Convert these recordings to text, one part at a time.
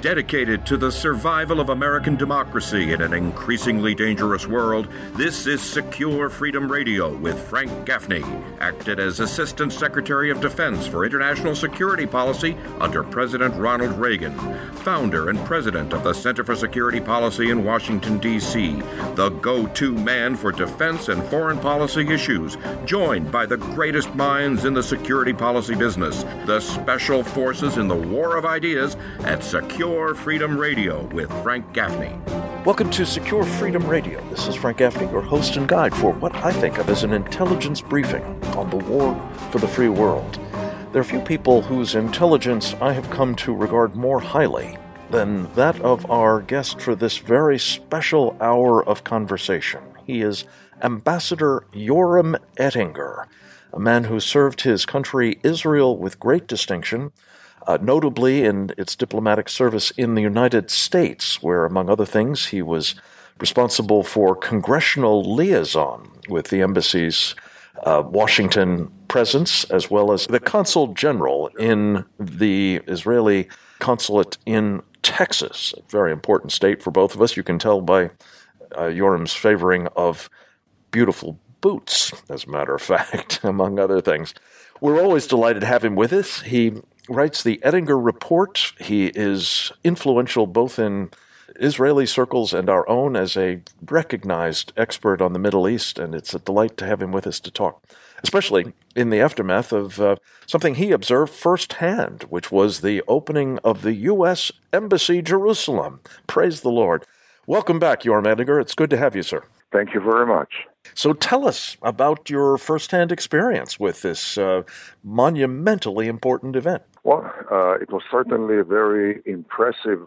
Dedicated to the survival of American democracy in an increasingly dangerous world, this is Secure Freedom Radio with Frank Gaffney, acted as Assistant Secretary of Defense for International Security Policy under President Ronald Reagan, founder and president of the Center for Security Policy in Washington, D.C., the go-to man for defense and foreign policy issues, joined by the greatest minds in the security policy business, the special forces in the war of ideas at Secure Freedom Radio with Frank Gaffney. Welcome to Secure Freedom Radio. This is Frank Gaffney, your host and guide for what I think of as an intelligence briefing on the war for the free world. There are few people whose intelligence I have come to regard more highly than that of our guest for this very special hour of conversation. He is Ambassador Yoram Ettinger, a man who served his country, Israel, with great distinction, notably in its diplomatic service in the United States, where, among other things, he was responsible for congressional liaison with the embassy's Washington presence, as well as the consul general in the Israeli consulate in Texas, a very important state for both of us. You can tell by Yoram's favoring of beautiful boots, as a matter of fact, among other things. We're always delighted to have him with us. He writes the Ettinger Report. He is influential both in Israeli circles and our own as a recognized expert on the Middle East, and it's a delight to have him with us to talk, especially in the aftermath of something he observed firsthand, which was the opening of the U.S. Embassy Jerusalem. Praise the Lord. Welcome back, Yoram Ettinger. It's good to have you, sir. Thank you very much. So tell us about your firsthand experience with this monumentally important event. Well, it was certainly a very impressive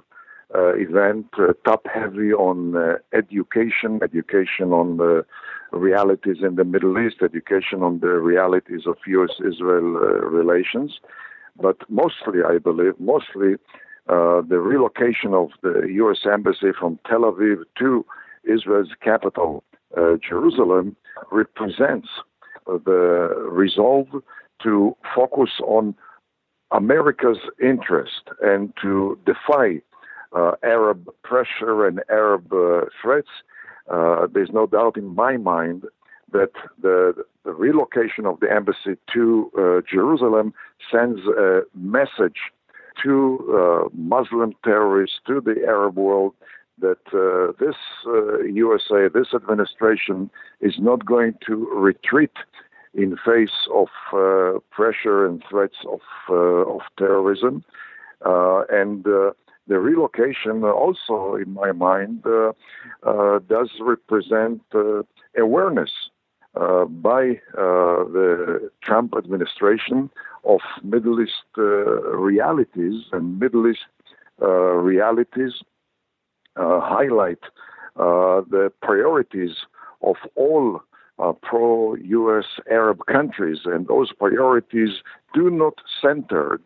event, top-heavy on education on the realities in the Middle East, education on the realities of U.S.-Israel relations. But mostly, I believe, the relocation of the U.S. Embassy from Tel Aviv to Israel's capital, Jerusalem, represents the resolve to focus on America's interest and to defy Arab pressure and Arab threats. There's no doubt in my mind that the relocation of the embassy to Jerusalem sends a message to Muslim terrorists, to the Arab world, that this USA, this administration is not going to retreat in face of pressure and threats of terrorism. And the relocation also, in my mind, does represent awareness by the Trump administration of Middle East realities, and Middle East realities highlight the priorities of all pro-U.S. Arab countries, and those priorities do not center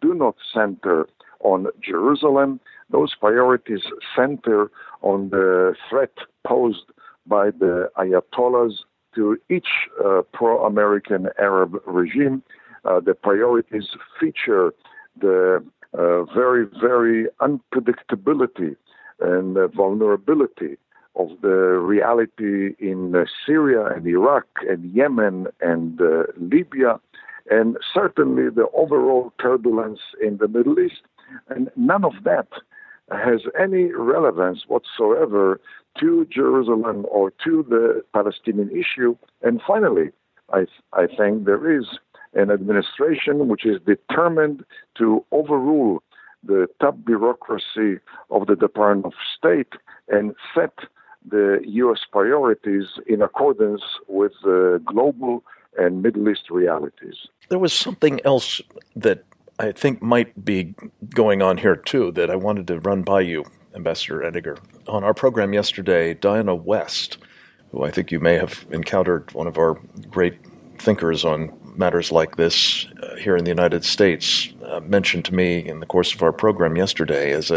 on Jerusalem. Those priorities center on the threat posed by the Ayatollahs to each pro-American Arab regime. The priorities feature the very, very unpredictability and vulnerability of the reality in Syria and Iraq and Yemen and Libya, and certainly the overall turbulence in the Middle East. And none of that has any relevance whatsoever to Jerusalem or to the Palestinian issue. And finally, I think there is an administration which is determined to overrule the top bureaucracy of the Department of State and set the U.S. priorities in accordance with the global and Middle East realities. There was something else that I think might be going on here, too, that I wanted to run by you, Ambassador Ettinger. On our program yesterday, Diana West, who I think you may have encountered, one of our great thinkers on matters like this here in the United States, mentioned to me in the course of our program yesterday as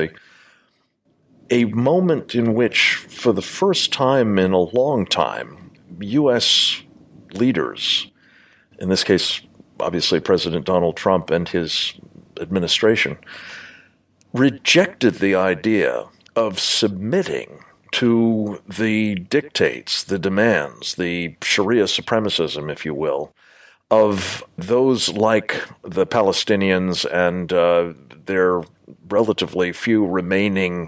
a moment in which, for the first time in a long time, U.S. leaders, in this case, obviously President Donald Trump and his administration, rejected the idea of submitting to the dictates, the demands, the Sharia supremacism, if you will, of those like the Palestinians and their relatively few remaining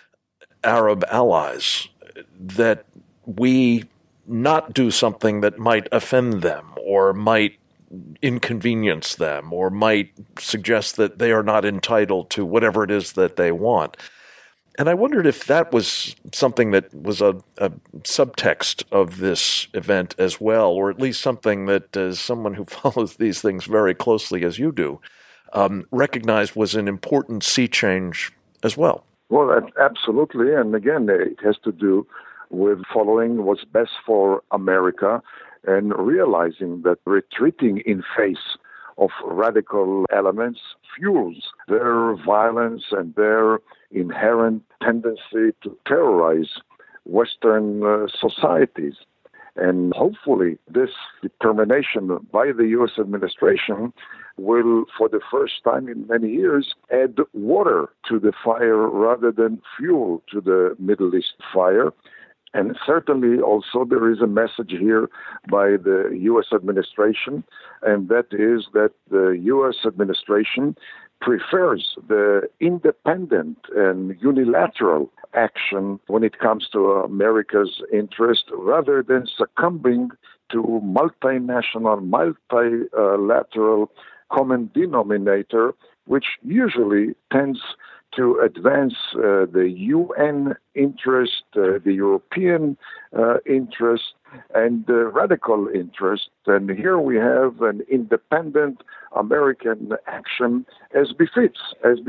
Arab allies, that we not do something that might offend them or might inconvenience them or might suggest that they are not entitled to whatever it is that they want. And I wondered if that was something that was a subtext of this event as well, or at least something that, as someone who follows these things very closely as you do, recognized was an important sea change as well. Well, absolutely. And again, it has to do with following what's best for America and realizing that retreating in face of radical elements fuels their violence and their inherent tendency to terrorize Western societies. And hopefully this determination by the U.S. administration will, for the first time in many years, add water to the fire rather than fuel to the Middle East fire. And certainly also there is a message here by the U.S. administration, and that is that the U.S. administration prefers the independent and unilateral action when it comes to America's interest rather than succumbing to multinational, multilateral common denominator, which usually tends to advance the UN interest, the European interest, and the radical interest. And here we have an independent American action as befits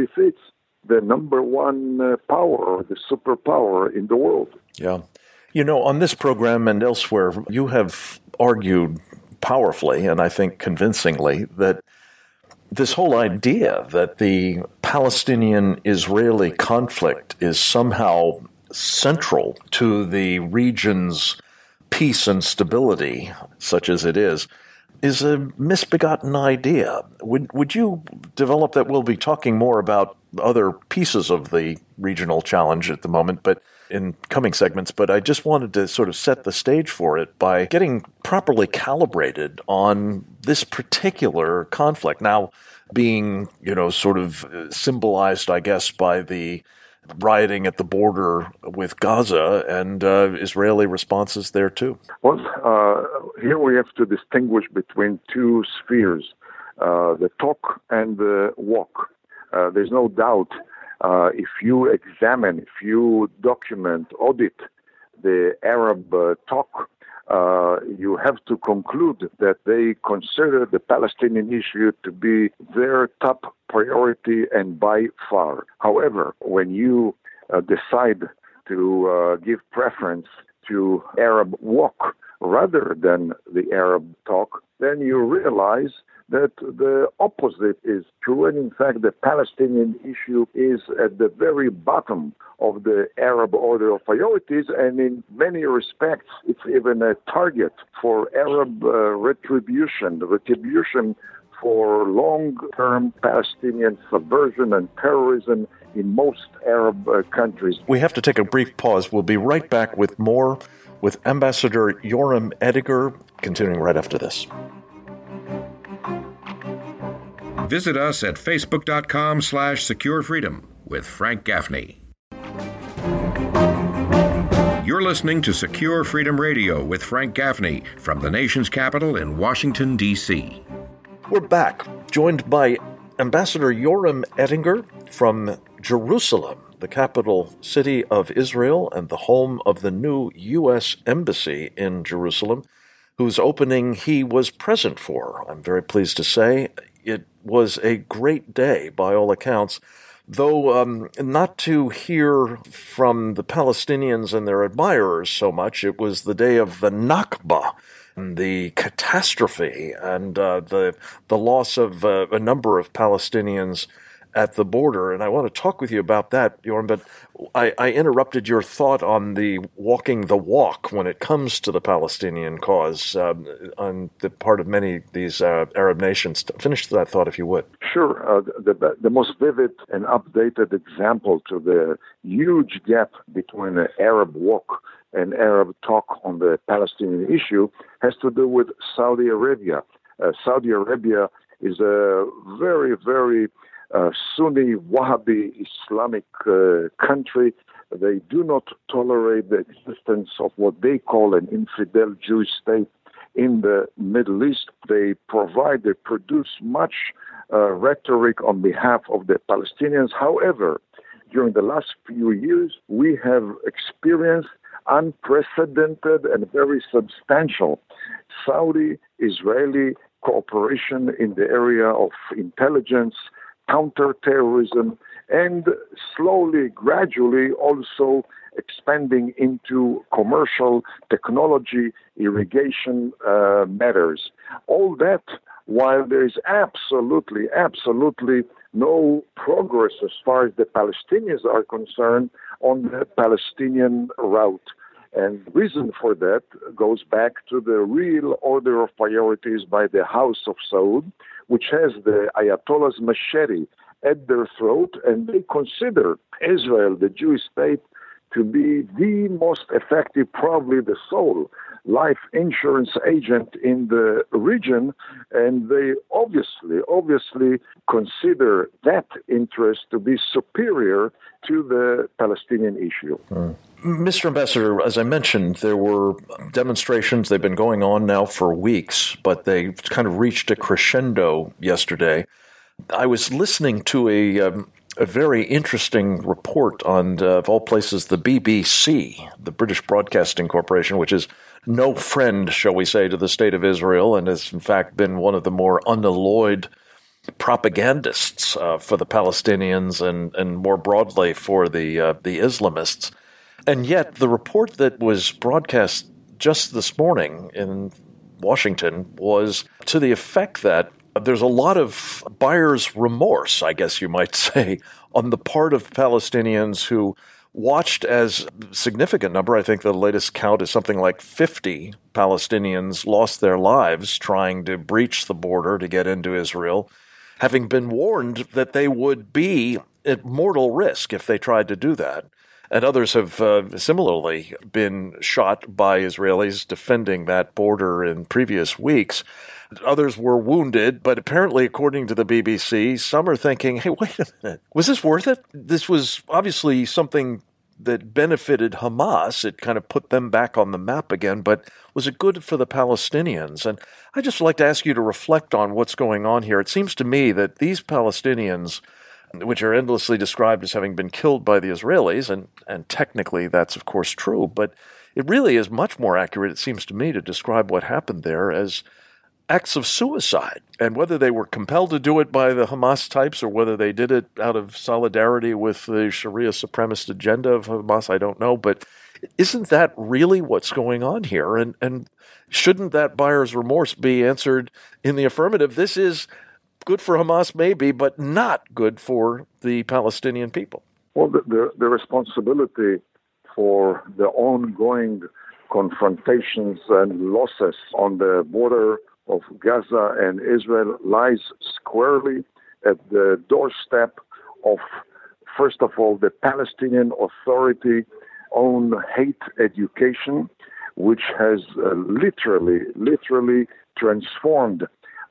the number one power, the superpower in the world. Yeah. You know, on this program and elsewhere, you have argued powerfully, and I think convincingly, that this whole idea that the Palestinian-Israeli conflict is somehow central to the region's peace and stability, such as it is a misbegotten idea. Would you develop that? We'll be talking more about other pieces of the regional challenge at the moment, but in coming segments, but I just wanted to sort of set the stage for it by getting properly calibrated on this particular conflict. Now, being, sort of symbolized, I guess, by the rioting at the border with Gaza and Israeli responses there too. Well, here we have to distinguish between two spheres, the talk and the walk. There's no doubt if you examine, if you document, audit the Arab talk, you have to conclude that they consider the Palestinian issue to be their top priority and by far. However, when you decide to give preference to Arab walk rather than the Arab talk, then you realize that the opposite is true. And in fact, the Palestinian issue is at the very bottom of the Arab order of priorities. And in many respects, it's even a target for Arab retribution for long-term Palestinian subversion and terrorism in most Arab countries. We have to take a brief pause. We'll be right back with more with Ambassador Yoram Ettinger, continuing right after this. Visit us at facebook.com/securefreedom with Frank Gaffney. You're listening to Secure Freedom Radio with Frank Gaffney from the nation's capital in Washington, D.C. We're back, joined by Ambassador Yoram Ettinger from Jerusalem, the capital city of Israel and the home of the new U.S. Embassy in Jerusalem, whose opening he was present for. I'm very pleased to say it was a great day by all accounts, though not to hear from the Palestinians and their admirers so much. It was the day of the Nakba, the catastrophe and the loss of a number of Palestinians at the border. And I want to talk with you about that, Yoram, but I interrupted your thought on the walking the walk when it comes to the Palestinian cause on the part of many of these Arab nations. Finish that thought, if you would. Sure. The most vivid and updated example to the huge gap between the Arab walk and Arab talk on the Palestinian issue has to do with Saudi Arabia. Saudi Arabia is a very, very Sunni Wahhabi Islamic country. They do not tolerate the existence of what they call an infidel Jewish state in the Middle East. They produce much rhetoric on behalf of the Palestinians. However, during the last few years, we have experienced unprecedented and very substantial Saudi-Israeli cooperation in the area of intelligence, counterterrorism, and slowly, gradually also expanding into commercial technology, irrigation matters. All that while there is absolutely no progress as far as the Palestinians are concerned on the Palestinian route. And the reason for that goes back to the real order of priorities by the House of Saud, which has the Ayatollah's machete at their throat, and they consider Israel, the Jewish state, to be the most effective, probably the sole life insurance agent in the region, and they obviously consider that interest to be superior to the Palestinian issue. Mr. Ambassador, as I mentioned, there were demonstrations. They've been going on now for weeks, but they kind of reached a crescendo yesterday. I was listening to a very interesting report on, of all places, the BBC, the British Broadcasting Corporation, which is no friend, shall we say, to the State of Israel, and has in fact been one of the more unalloyed propagandists for the Palestinians and more broadly for the Islamists. And yet the report that was broadcast just this morning in Washington was to the effect that there's a lot of buyer's remorse, I guess you might say, on the part of Palestinians who watched as a significant number. I think the latest count is something like 50 Palestinians lost their lives trying to breach the border to get into Israel, having been warned that they would be at mortal risk if they tried to do that. And others have similarly been shot by Israelis defending that border in previous weeks. Others were wounded, but apparently, according to the BBC, some are thinking, hey, wait a minute, was this worth it? This was obviously something that benefited Hamas. It kind of put them back on the map again, but was it good for the Palestinians? And I'd just like to ask you to reflect on what's going on here. It seems to me that these Palestinians, which are endlessly described as having been killed by the Israelis, and technically that's of course true, but it really is much more accurate, it seems to me, to describe what happened there as acts of suicide. And whether they were compelled to do it by the Hamas types or whether they did it out of solidarity with the Sharia supremacist agenda of Hamas, I don't know. But isn't that really what's going on here? And shouldn't that buyer's remorse be answered in the affirmative? This is good for Hamas, maybe, but not good for the Palestinian people. Well, the responsibility for the ongoing confrontations and losses on the border of Gaza and Israel lies squarely at the doorstep of, first of all, the Palestinian Authority own hate education, which has literally transformed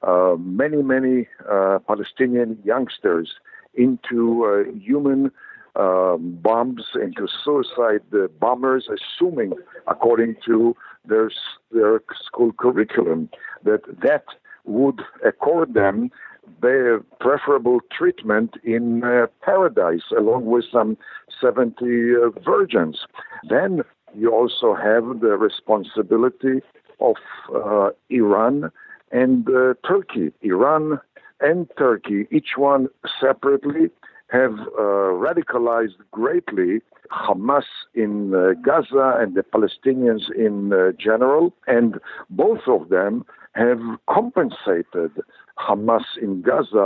many Palestinian youngsters into human bombs, into suicide bombers, assuming, according to their school curriculum, that would accord them the preferable treatment in paradise, along with some 70 virgins. Then you also have the responsibility of Iran and Turkey. Iran and Turkey, each one separately, have radicalized greatly Hamas in Gaza and the Palestinians in general, and both of them have compensated Hamas in Gaza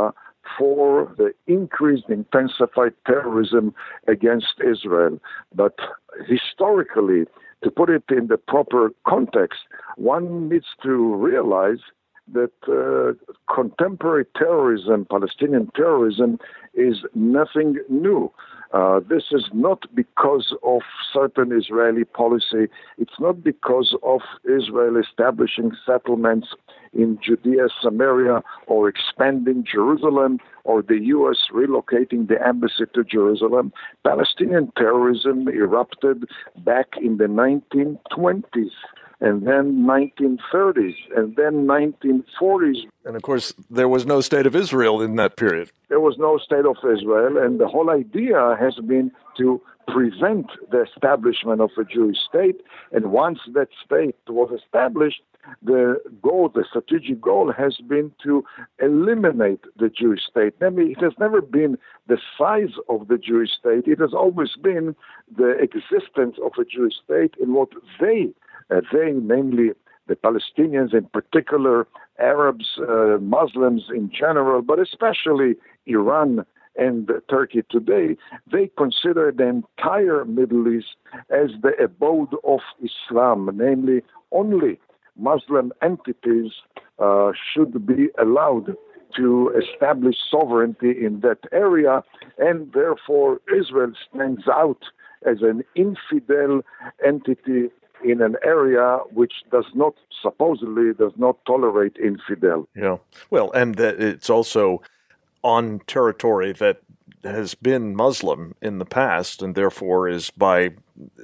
for the increased, intensified terrorism against Israel. But historically, to put it in the proper context, one needs to realize that contemporary terrorism, Palestinian terrorism, is nothing new. This is not because of certain Israeli policy. It's not because of Israel establishing settlements in Judea, Samaria, or expanding Jerusalem, or the U.S. relocating the embassy to Jerusalem. Palestinian terrorism erupted back in the 1920s. And then 1930s, and then 1940s. And of course, there was no state of Israel in that period. There was no state of Israel, and the whole idea has been to prevent the establishment of a Jewish state. And once that state was established, the strategic goal has been to eliminate the Jewish state. Namely, it has never been the size of the Jewish state. It has always been the existence of a Jewish state in what they, namely the Palestinians in particular, Arabs, Muslims in general, but especially Iran and Turkey today, they consider the entire Middle East as the abode of Islam, namely only Muslim entities should be allowed to establish sovereignty in that area, and therefore Israel stands out as an infidel entity in an area which supposedly does not tolerate infidel. Yeah. Well, and that it's also on territory that has been Muslim in the past and therefore is by,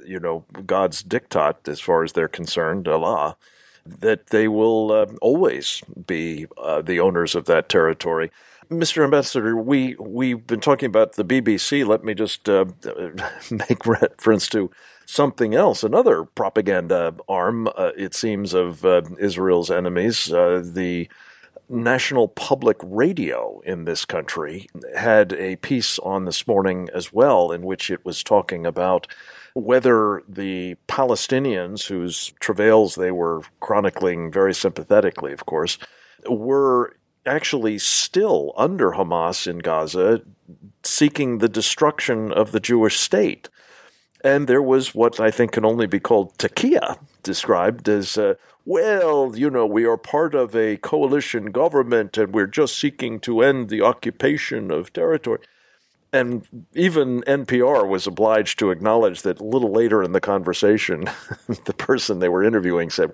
God's diktat as far as they're concerned, Allah, that they will always be the owners of that territory. Mr. Ambassador, we've been talking about the BBC. Let me just make reference to something else, another propaganda arm, it seems, of Israel's enemies. The National Public Radio in this country had a piece on this morning as well in which it was talking about whether the Palestinians, whose travails they were chronicling very sympathetically, of course, were actually still under Hamas in Gaza, seeking the destruction of the Jewish state. And there was what I think can only be called taqiyya, described as, we are part of a coalition government and we're just seeking to end the occupation of territory. And even NPR was obliged to acknowledge that a little later in the conversation, the person they were interviewing said,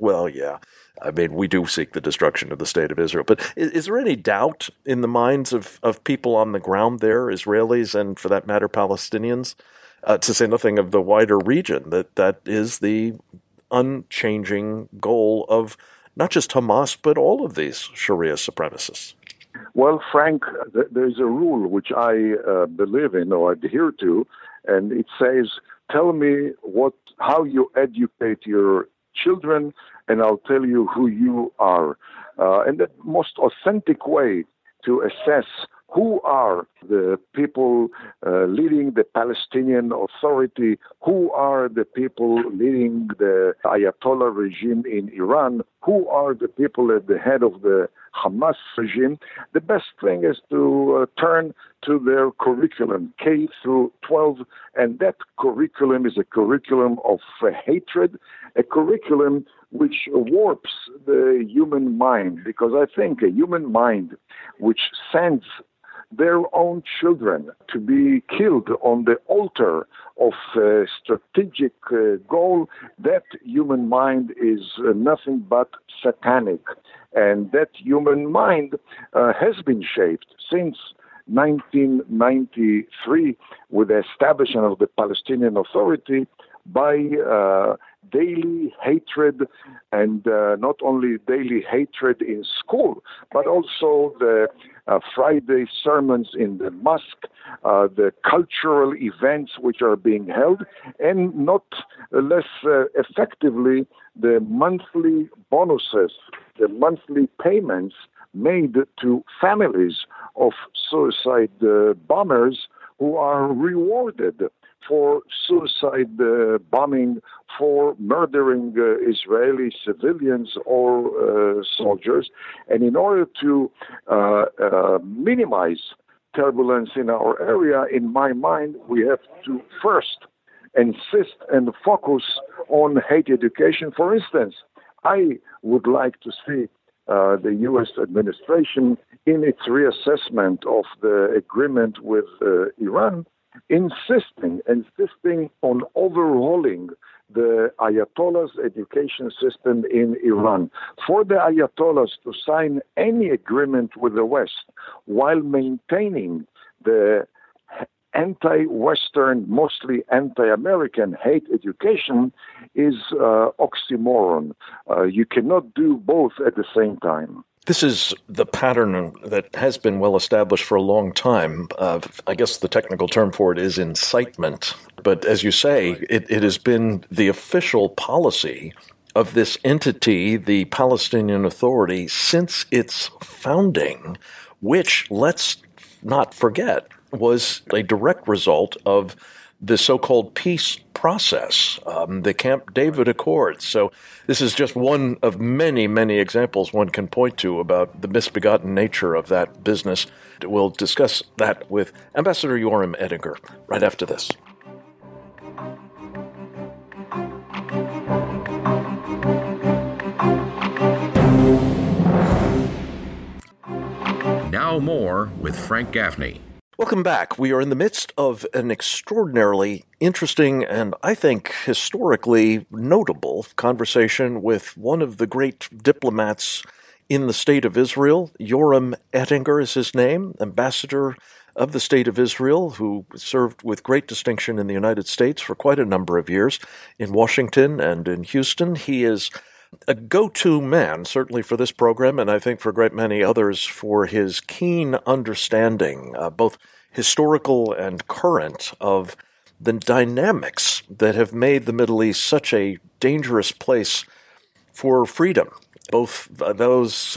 we do seek the destruction of the state of Israel. But is there any doubt in the minds of people on the ground there, Israelis and, for that matter, Palestinians, to say nothing of the wider region, that is the unchanging goal of not just Hamas, but all of these Sharia supremacists? Well, Frank, there's a rule which I believe in or adhere to, and it says, tell me how you educate your children, and I'll tell you who you are. And the most authentic way to assess who are the people leading the Palestinian Authority, who are the people leading the Ayatollah regime in Iran, who are the people at the head of the Hamas regime, the best thing is to turn to their curriculum, K through 12, and that curriculum is a curriculum of hatred, a curriculum which warps the human mind, because I think a human mind which sends their own children to be killed on the altar of a strategic goal, that human mind is nothing but satanic. And that human mind has been shaped since 1993 with the establishment of the Palestinian Authority by daily hatred, and not only daily hatred in school, but also the Friday sermons in the mosque, the cultural events which are being held, and not less effectively, the monthly bonuses, the monthly payments made to families of suicide bombers who are rewarded for suicide bombing, for murdering Israeli civilians or soldiers. And in order to minimize turbulence in our area, in my mind, we have to first insist and focus on hate education. For instance, I would like to see the U.S. administration in its reassessment of the agreement with Iran, insisting on overhauling the Ayatollah's education system in Iran. For the Ayatollahs to sign any agreement with the West while maintaining the anti-Western, mostly anti-American hate education is oxymoron. You cannot do both at the same time. This is the pattern that has been well established for a long time. I guess the technical term for it is incitement. But as you say, it has been the official policy of this entity, the Palestinian Authority, since its founding, which, let's not forget, was a direct result of the so-called peace process, the Camp David Accords. So this is just one of many, many examples one can point to about the misbegotten nature of that business. We'll discuss that with Ambassador Yoram Ettinger right after this. Now more with Frank Gaffney. Welcome back. We are in the midst of an extraordinarily interesting and, I think, historically notable conversation with one of the great diplomats in the State of Israel. Yoram Ettinger is his name, ambassador of the State of Israel, who served with great distinction in the United States for quite a number of years in Washington and in Houston. He is a go-to man, certainly for this program, and I think for a great many others, for his keen understanding, both historical and current, of the dynamics that have made the Middle East such a dangerous place for freedom, both those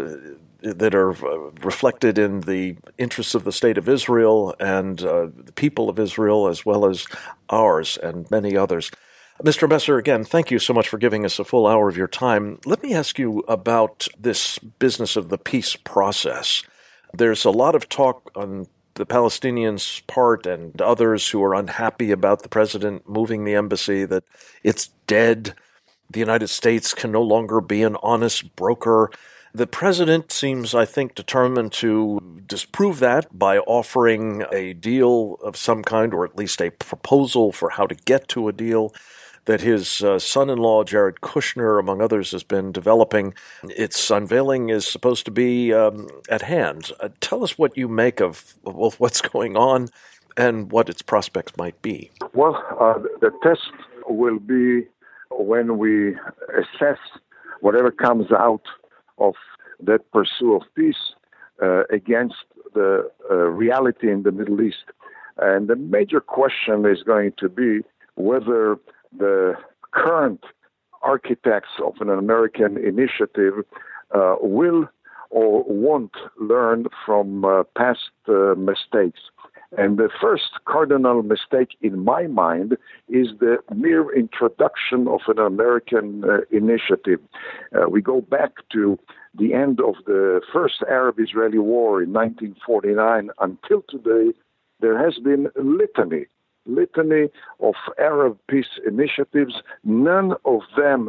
that are reflected in the interests of the State of Israel and the people of Israel, as well as ours and many others. Mr. Ambassador, again, thank you so much for giving us a full hour of your time. Let me ask you about this business of the peace process. There's a lot of talk on the Palestinians' part and others who are unhappy about the president moving the embassy, that it's dead. The United States can no longer be an honest broker. The president seems, I think, determined to disprove that by offering a deal of some kind, or at least a proposal for how to get to a deal that his son-in-law, Jared Kushner, among others, has been developing. Its unveiling is supposed to be at hand. Tell us what you make of what's going on and what its prospects might be. Well, the test will be when we assess whatever comes out of that pursuit of peace against the reality in the Middle East. And the major question is going to be whether the current architects of an American initiative will or won't learn from past mistakes. And the first cardinal mistake in my mind is the mere introduction of an American initiative. We go back to the end of the first Arab-Israeli war in 1949 until today. There has been a litany of Arab peace initiatives. None of them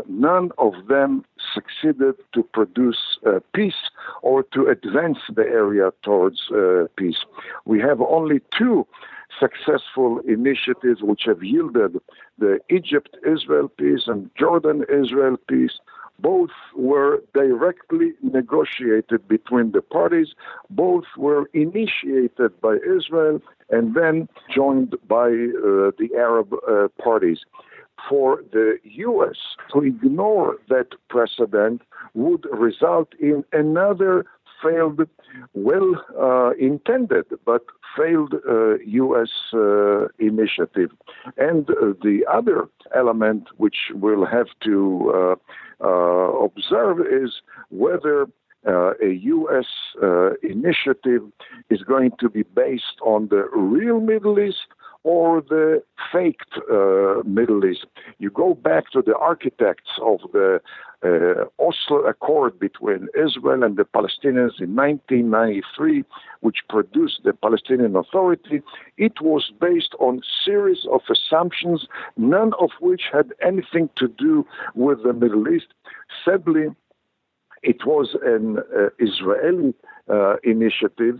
succeeded to produce peace or to advance the area towards peace. We have only two successful initiatives which have yielded the Egypt-Israel peace and Jordan-Israel peace. Both were directly negotiated between the parties. Both were initiated by Israel and then joined by the Arab parties. For the U.S. to ignore that precedent would result in another failed, well-intended, but failed U.S. initiative. And the other element which we'll have to observe is whether a U.S. initiative is going to be based on the real Middle East or the faked Middle East. You go back to the architects of the Oslo Accord between Israel and the Palestinians in 1993, which produced the Palestinian Authority, it was based on a series of assumptions, none of which had anything to do with the Middle East. Sadly, it was an Israeli initiative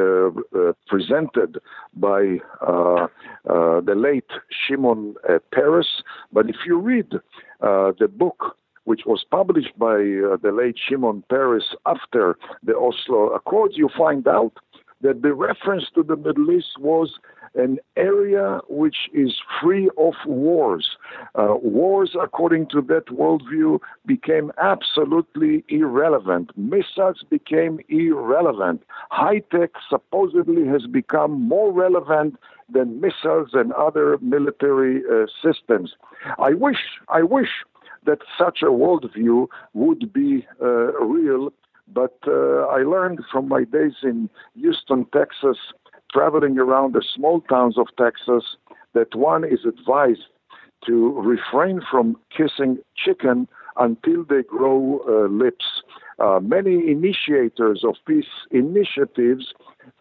presented by the late Shimon Peres. But if you read the book, which was published by the late Shimon Peres after the Oslo Accords, you find out that the reference to the Middle East was an area which is free of wars. Wars, according to that worldview, became absolutely irrelevant. Missiles became irrelevant. High-tech supposedly has become more relevant than missiles and other military systems. I wish that such a worldview would be real, but I learned from my days in Houston, Texas, traveling around the small towns of Texas, that one is advised to refrain from kissing chicken until they grow lips. Many initiators of peace initiatives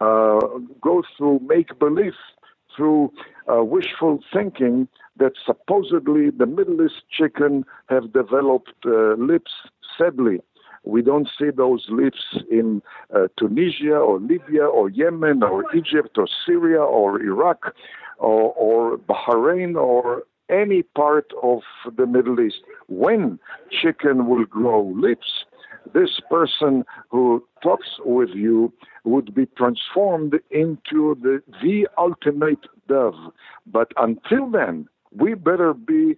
go through make-believe, through wishful thinking that supposedly the Middle East chicken have developed lips. Sadly, we don't see those lips in Tunisia or Libya or Yemen or Egypt or Syria or Iraq or Bahrain or any part of the Middle East. When chicken will grow lips, this person who talks with you would be transformed into the ultimate dove. But until then, we better be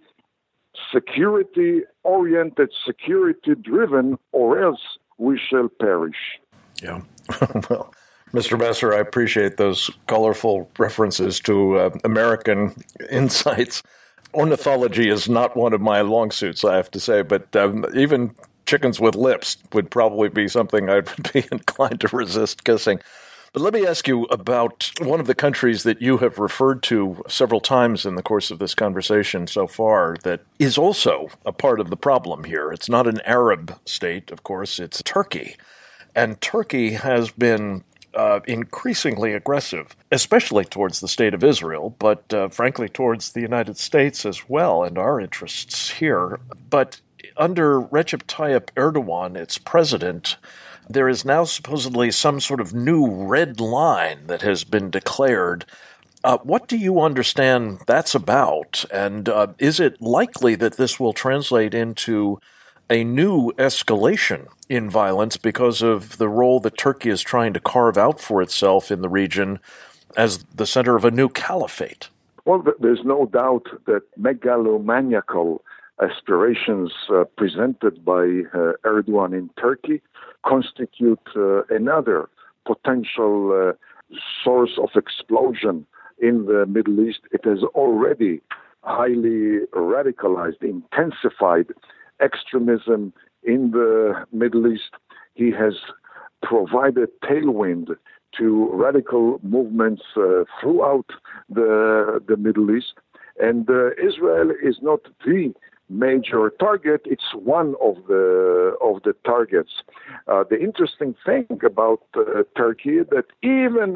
security-oriented, security-driven, or else we shall perish. Yeah. Well, Mr. Besser, I appreciate those colorful references to American insights. Ornithology is not one of my long suits, I have to say, but even chickens with lips would probably be something I'd be inclined to resist kissing. But let me ask you about one of the countries that you have referred to several times in the course of this conversation so far that is also a part of the problem here. It's not an Arab state, of course, it's Turkey. And Turkey has been increasingly aggressive, especially towards the state of Israel, but frankly towards the United States as well and our interests here. But under Recep Tayyip Erdogan, its president, there is now supposedly some sort of new red line that has been declared. What do you understand that's about? And is it likely that this will translate into a new escalation in violence because of the role that Turkey is trying to carve out for itself in the region as the center of a new caliphate? Well, there's no doubt that megalomaniacal aspirations presented by Erdogan in Turkey constitute another potential source of explosion in the Middle East. It has already highly radicalized, intensified extremism in the Middle East. He has provided tailwind to radical movements throughout the Middle East. And Israel is not the major target, it's one of the targets. The interesting thing about Turkey is that even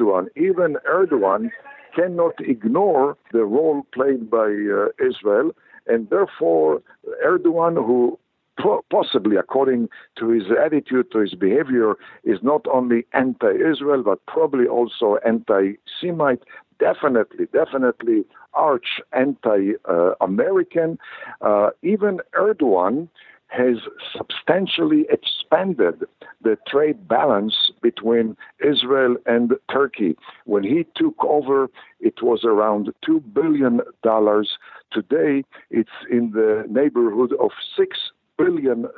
Erdogan cannot ignore the role played by Israel, and therefore Erdogan, who possibly, according to his attitude, to his behavior, is not only anti-Israel, but probably also anti-Semite, definitely arch anti-American. Even Erdogan has substantially expanded the trade balance between Israel and Turkey. When he took over, it was around $2 billion. Today, it's in the neighborhood of $6 billion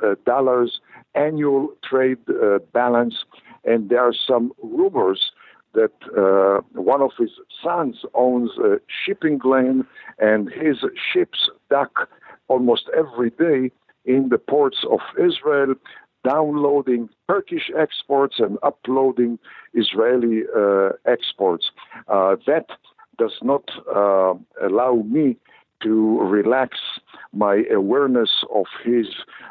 annual trade balance. And there are some rumors that one of his sons owns a shipping lane, and his ships dock almost every day in the ports of Israel, downloading Turkish exports and uploading Israeli exports. That does not allow me to relax my awareness of his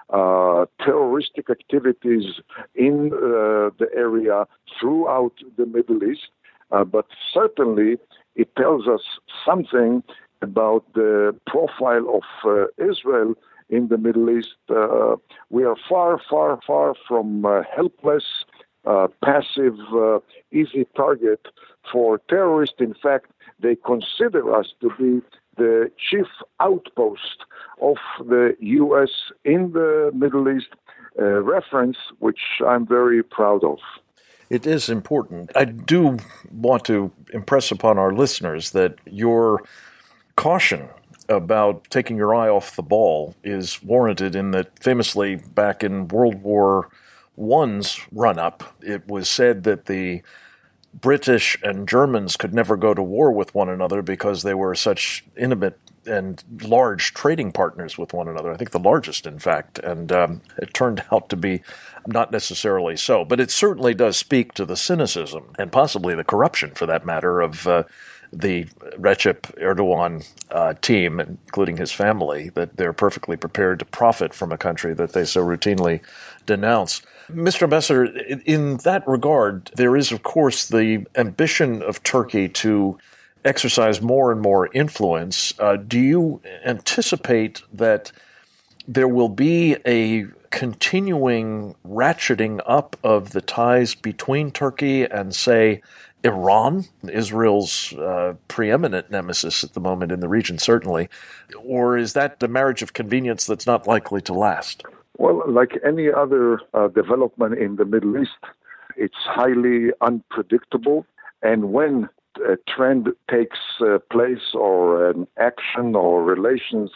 terroristic activities in the area throughout the Middle East. But certainly it tells us something about the profile of Israel in the Middle East. We are far, far, far from helpless, passive, easy target for terrorists. In fact, they consider us to be the chief outpost of the U.S. in the Middle East, reference which I'm very proud of. It is important. I do want to impress upon our listeners that your caution about taking your eye off the ball is warranted in that famously back in World War I's run-up, it was said that the British and Germans could never go to war with one another because they were such intimate and large trading partners with one another. I think the largest, in fact, and it turned out to be not necessarily so. But it certainly does speak to the cynicism and possibly the corruption, for that matter, of the Recep Erdogan team, including his family, that they're perfectly prepared to profit from a country that they so routinely denounce. Mr. Ambassador, in that regard, there is, of course, the ambition of Turkey to exercise more and more influence. Do you anticipate that there will be a continuing ratcheting up of the ties between Turkey and, say, Iran, Israel's preeminent nemesis at the moment in the region, certainly? Or is that the marriage of convenience that's not likely to last? Well, like any other development in the Middle East, it's highly unpredictable. And when a trend takes place or an action or relations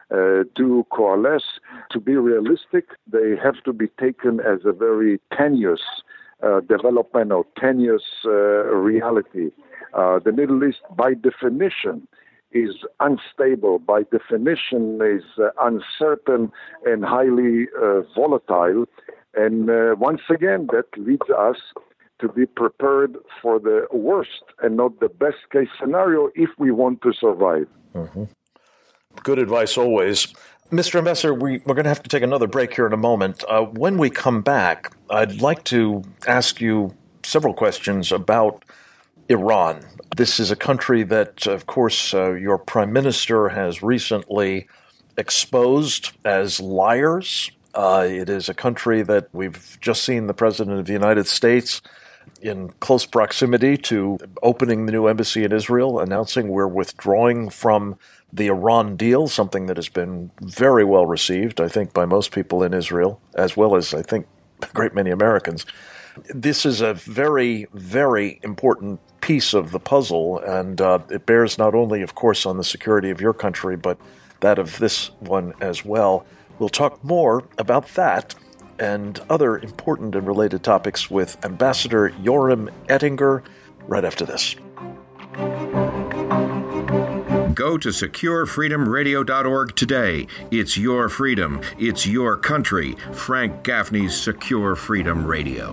do coalesce, to be realistic, they have to be taken as a very tenuous development or tenuous reality. The Middle East, by definition, is unstable, by definition is uncertain and highly volatile. And once again, that leads us to be prepared for the worst and not the best case scenario if we want to survive. Mm-hmm. Good advice always. Mr. Ambassador, we're going to have to take another break here in a moment. When we come back, I'd like to ask you several questions about Iran. This is a country that, of course, your prime minister has recently exposed as liars. It is a country that we've just seen the President of the United States in close proximity to opening the new embassy in Israel, announcing we're withdrawing from the Iran deal, something that has been very well received, I think, by most people in Israel, as well as, I think, a great many Americans. This is a very, very important piece of the puzzle, and it bears not only, of course, on the security of your country, but that of this one as well. We'll talk more about that and other important and related topics with Ambassador Yoram Ettinger right after this. Go to SecureFreedomRadio.org today. It's your freedom. It's your country. Frank Gaffney's Secure Freedom Radio.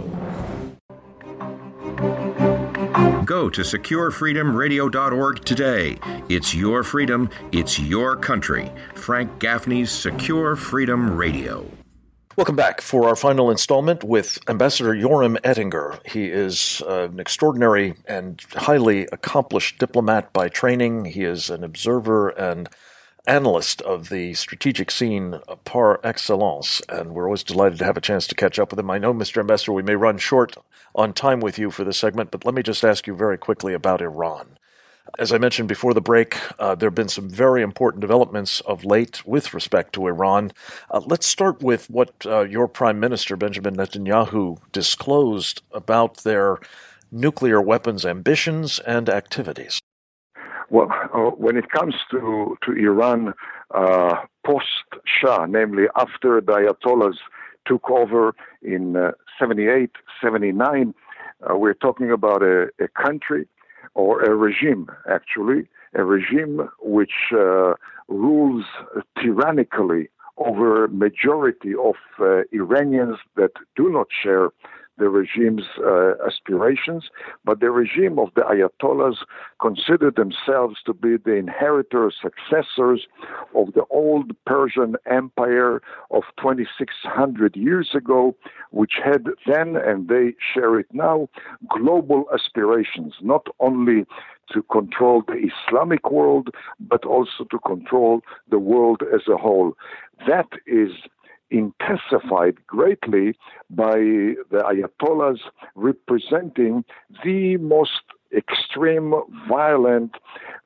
Go to SecureFreedomRadio.org today. It's your freedom. It's your country. Frank Gaffney's Secure Freedom Radio. Welcome back for our final installment with Ambassador Yoram Ettinger. He is an extraordinary and highly accomplished diplomat by training. He is an observer and analyst of the strategic scene par excellence, and we're always delighted to have a chance to catch up with him. I know, Mr. Ambassador, we may run short on time with you for this segment, but let me just ask you very quickly about Iran. As I mentioned before the break, there have been some very important developments of late with respect to Iran. Let's start with what your Prime Minister, Benjamin Netanyahu, disclosed about their nuclear weapons ambitions and activities. Well, when it comes to Iran post-Shah, namely after the Ayatollahs took over in 78, 79, we're talking about a country, or a regime, actually, a regime which rules tyrannically over majority of Iranians that do not share the regime's aspirations, but the regime of the Ayatollahs consider themselves to be the inheritors, successors of the old Persian Empire of 2,600 years ago, which had then, and they share it now, global aspirations, not only to control the Islamic world, but also to control the world as a whole. That is intensified greatly by the Ayatollahs representing the most extreme, violent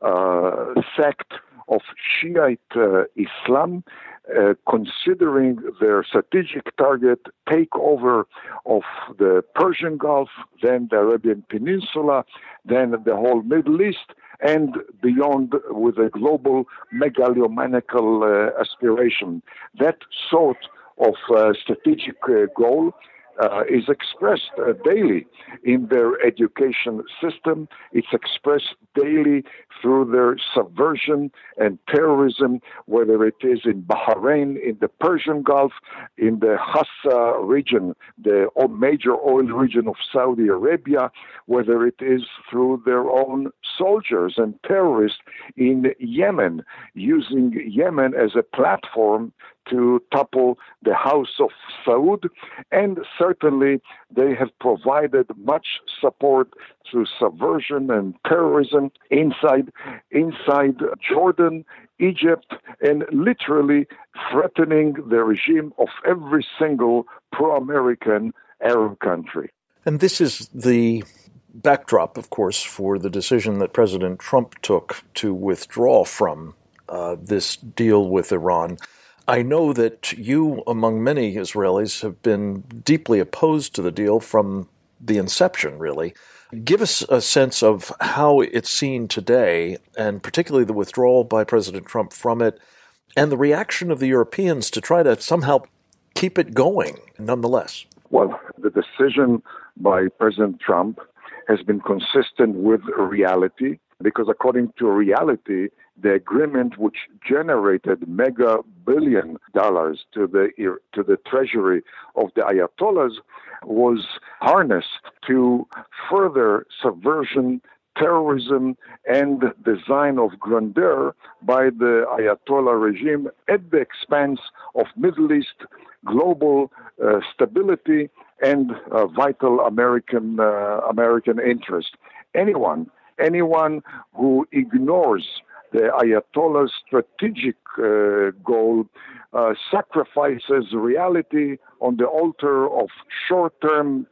sect of Shiite Islam, considering their strategic target takeover of the Persian Gulf, then the Arabian Peninsula, then the whole Middle East, and beyond with a global megalomaniacal aspiration. That sort of strategic goal is expressed daily in their education system. It's expressed daily through their subversion and terrorism, whether it is in Bahrain, in the Persian Gulf, in the Hassa region, the major oil region of Saudi Arabia, whether it is through their own soldiers and terrorists in Yemen, using Yemen as a platform to topple the House of Saud, and certainly they have provided much support through subversion and terrorism inside Jordan, Egypt, and literally threatening the regime of every single pro-American Arab country. And this is the backdrop, of course, for the decision that President Trump took to withdraw from this deal with Iran. I know that you, among many Israelis, have been deeply opposed to the deal from the inception, really. Give us a sense of how it's seen today, and particularly the withdrawal by President Trump from it, and the reaction of the Europeans to try to somehow keep it going, nonetheless. Well, the decision by President Trump has been consistent with reality, because according to reality, the agreement which generated mega billion dollars to the treasury of the Ayatollahs was harnessed to further subversion, terrorism, and design of grandeur by the Ayatollah regime at the expense of Middle East global stability and vital American interest. Anyone who ignores the Ayatollah's strategic goal sacrifices reality on the altar of short-term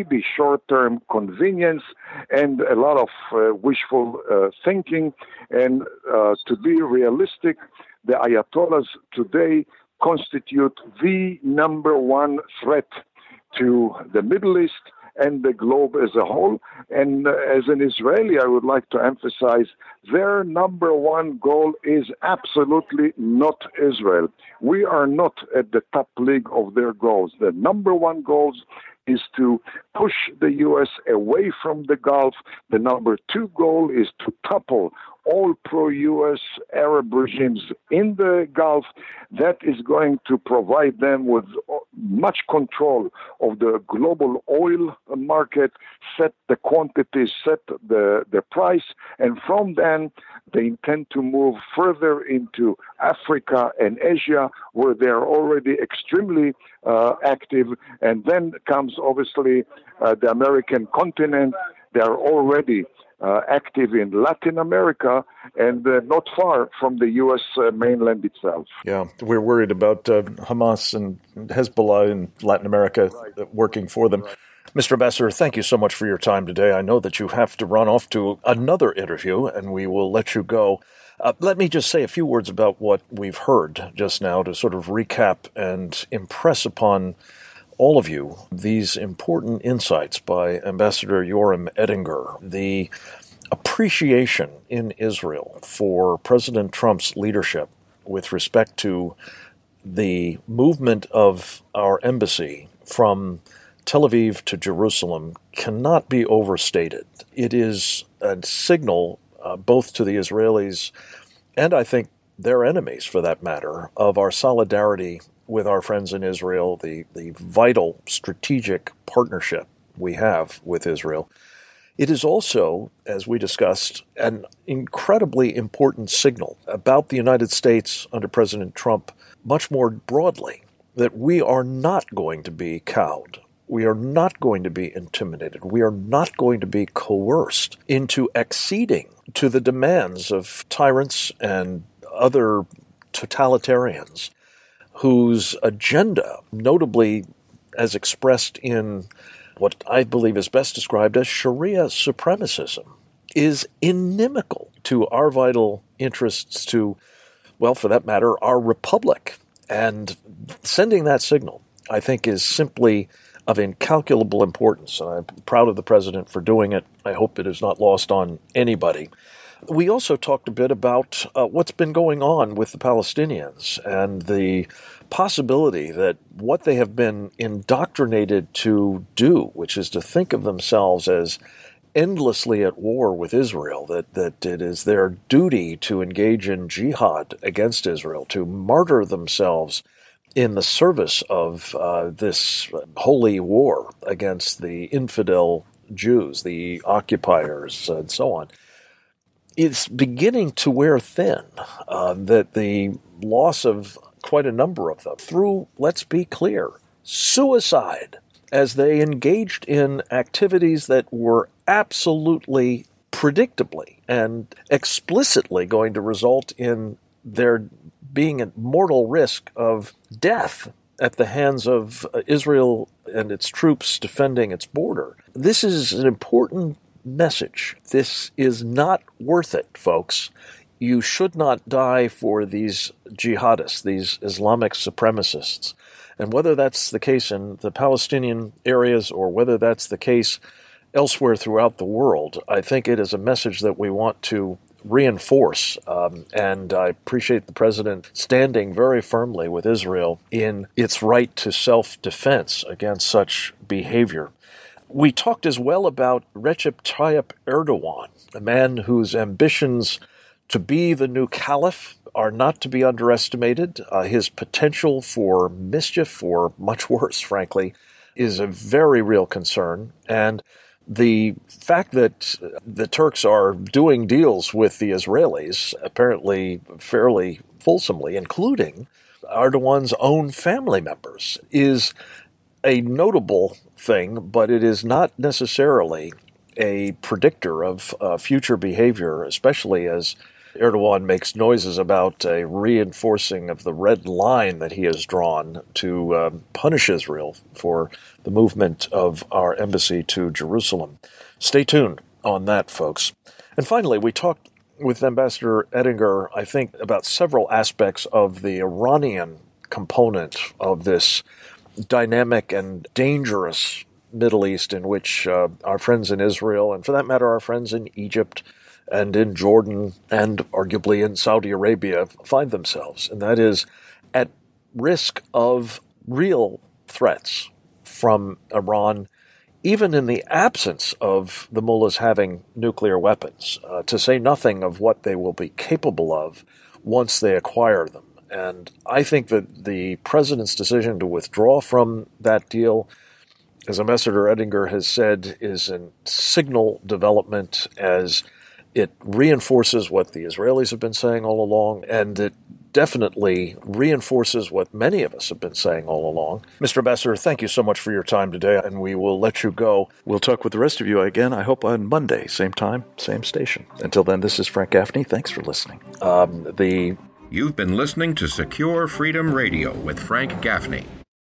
convenience and a lot of wishful thinking. And to be realistic, the Ayatollahs today constitute the number one threat to the Middle East and the globe as a whole. And as an Israeli, I would like to emphasize their number one goal is absolutely not Israel. We are not at the top league of their goals. The number one goals is to push the U.S. away from the Gulf. The number two goal is to topple all pro-U.S. Arab regimes in the Gulf. That is going to provide them with much control of the global oil market, set the quantities, set the price, and from then they intend to move further into Africa and Asia, where they are already extremely active, and then comes obviously the American continent. They are already active in Latin America and not far from the U.S. mainland itself. Yeah, we're worried about Hamas and Hezbollah in Latin America working for them. Mr. Ambassador, thank you so much for your time today. I know that you have to run off to another interview, and we will let you go. Let me just say a few words about what we've heard just now to sort of recap and impress upon all of you these important insights by Ambassador Yoram Ettinger, the appreciation in Israel for President Trump's leadership with respect to the movement of our embassy from Tel Aviv to Jerusalem cannot be overstated. It is a signal both to the Israelis and I think their enemies, for that matter, of our solidarity with our friends in Israel, the vital strategic partnership we have with Israel, it is also, as we discussed, an incredibly important signal about the United States under President Trump much more broadly, that we are not going to be cowed. We are not going to be intimidated. We are not going to be coerced into acceding to the demands of tyrants and other totalitarians whose agenda, notably as expressed in what I believe is best described as Sharia supremacism, is inimical to our vital interests, to, well, for that matter, our republic. And sending that signal, I think, is simply of incalculable importance. And I'm proud of the president for doing it. I hope it is not lost on anybody. We also talked a bit about what's been going on with the Palestinians and the possibility that what they have been indoctrinated to do, which is to think of themselves as endlessly at war with Israel, that it is their duty to engage in jihad against Israel, to martyr themselves in the service of this holy war against the infidel Jews, the occupiers, and so on. It's beginning to wear thin, that the loss of quite a number of them through, let's be clear, suicide, as they engaged in activities that were absolutely predictably and explicitly going to result in their being at mortal risk of death at the hands of Israel and its troops defending its border. This is an important message. This is not worth it, folks. You should not die for these jihadists, these Islamic supremacists. And whether that's the case in the Palestinian areas or whether that's the case elsewhere throughout the world, I think it is a message that we want to reinforce. And I appreciate the president standing very firmly with Israel in its right to self-defense against such behavior. We talked as well about Recep Tayyip Erdogan, a man whose ambitions to be the new caliph are not to be underestimated. His potential for mischief, or much worse, frankly, is a very real concern. And the fact that the Turks are doing deals with the Israelis, apparently fairly fulsomely, including Erdogan's own family members, is a notable thing, but it is not necessarily a predictor of future behavior, especially as Erdogan makes noises about a reinforcing of the red line that he has drawn to punish Israel for the movement of our embassy to Jerusalem. Stay tuned on that, folks. And finally, we talked with Ambassador Ettinger, I think, about several aspects of the Iranian component of this dynamic and dangerous Middle East in which our friends in Israel, and for that matter, our friends in Egypt and in Jordan and arguably in Saudi Arabia find themselves. And that is at risk of real threats from Iran, even in the absence of the mullahs having nuclear weapons, to say nothing of what they will be capable of once they acquire them. And I think that the president's decision to withdraw from that deal, as Ambassador Ettinger has said, is a signal development, as it reinforces what the Israelis have been saying all along, and it definitely reinforces what many of us have been saying all along. Mr. Ambassador, thank you so much for your time today, and we will let you go. We'll talk with the rest of you again, I hope, on Monday, same time, same station. Until then, this is Frank Gaffney. Thanks for listening. You've been listening to Secure Freedom Radio with Frank Gaffney.